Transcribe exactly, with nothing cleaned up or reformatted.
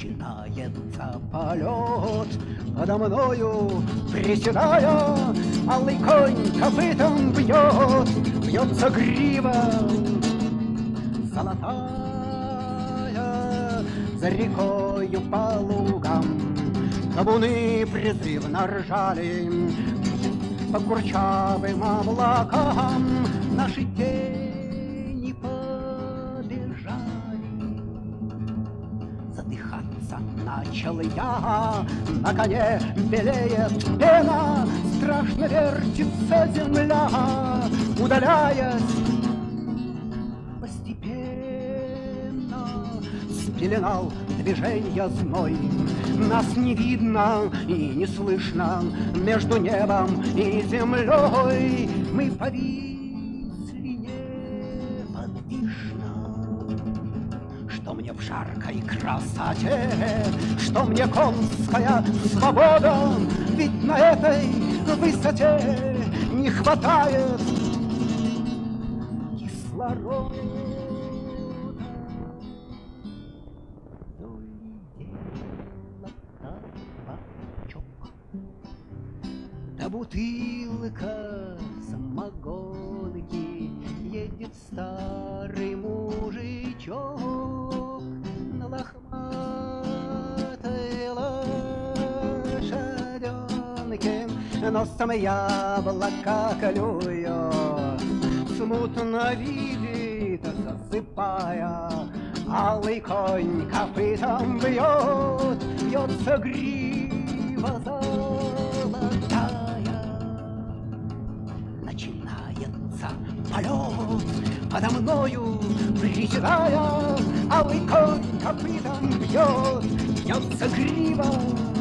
Начинается полет подо мною, приседая, алый конь копытом бьет, бьется грива золотая, за рекою по лугам табуны призывно ржали, по курчавым облакам наши тени побежали. Задыхаться начал я, на коне белеет пена, страшно вертится земля, удаляясь постепенно. Спеленал движенья зной, нас не видно и не слышно, между небом и землей мы повисли неподвижно. Что мне в жаркой красоте, что мне конская свобода, ведь на этой высоте не хватает кислорода. Да бутылка самогонки, едет старый мужичок на лохматой лошаденке, носом яблоко клюет, смутно видит, засыпая, алый конь копытом бьет, бьется грива золотая. Начинается полет подо мною, приседая, алый конь копытом бьет, бьется грива